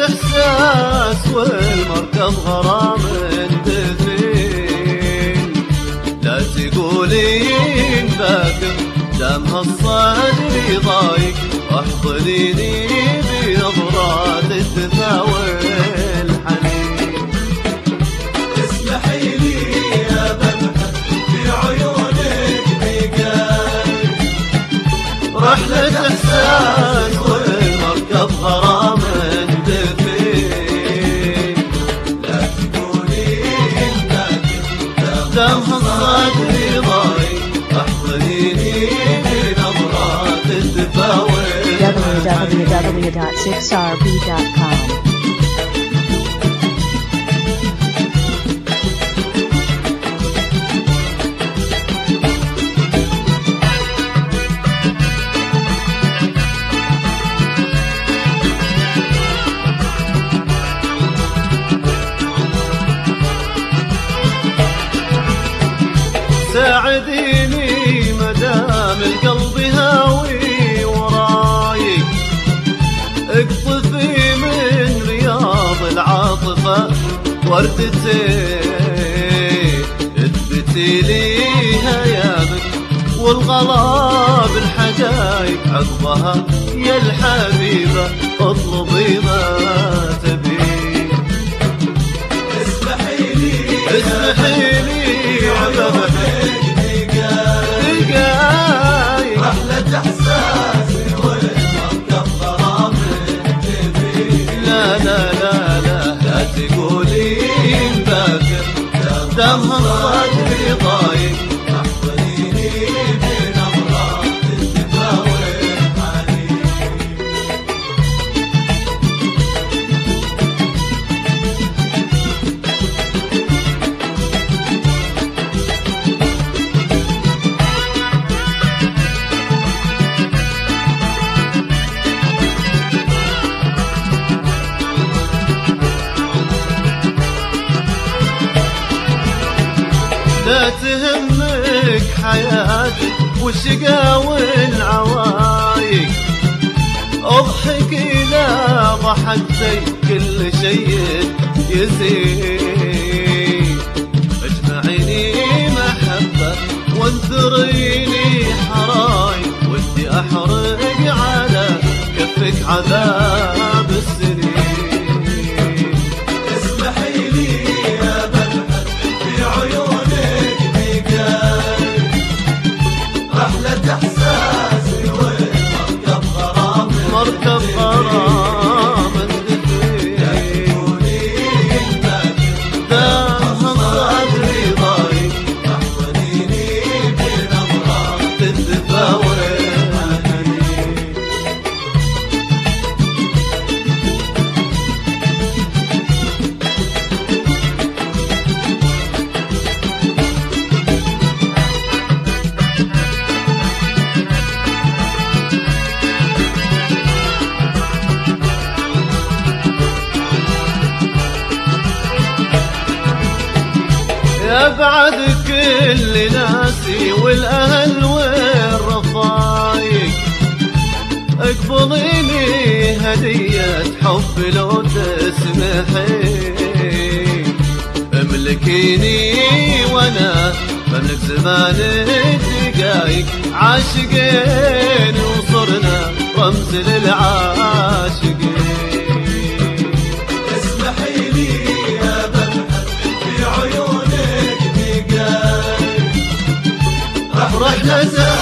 إحساس والمركب غرام دفين، لا تقولين باكر دام هالصدر ضايق، احضنيني بنظرات الدفا والحنين. اسمحي لي يا بمحة في عيونك بقاي، رحلة إحساس والمركب غرام دفين، لا تقولين باكر دام هالصدر ضايق، احضنيني بنظرات الدفا والحنين. www.6rb.com. ساعديني مدام القلب هاوي وراي، اقطفي من رياض العاطفة وردتين، اثبتي لي هيامك والغلا بالحجايج، عقبها يا الحبيبة اطلبي ما تبين. اسمحي لي اسمحي لي دقايق، رحلة إحساسي والمركب غرام دفين، لا لا لا لا لا تقولين باكر دام هالصدر ضايق، احضنيني بنظرات الدفا والحنين. لا تهمك حياتك والشقا والعوايق، اضحكي لا ضحكتي كل شيء يزيد، اجمعيني محبة وانثريني حرايق، ودي احرق على كفك عذاب السنين. اسمحي لي يا بمحة في عيونك بقاي، رحلة إحساسي والمركب غرام مركب غرام دفين، لا تقولين باكر دام هالصدر ضايق، احضنيني بنظرات الدفا والحنين. يا بعد كل ناسي والاهل والرفايق، اقبضيني هدية حب لو تسمحين، املكيني وانا بملك زمان الدقايق، عاشقين وصرنا رمز للعاشقين. اسمحي لي يا بمحة في عيونك بقاي، رحلة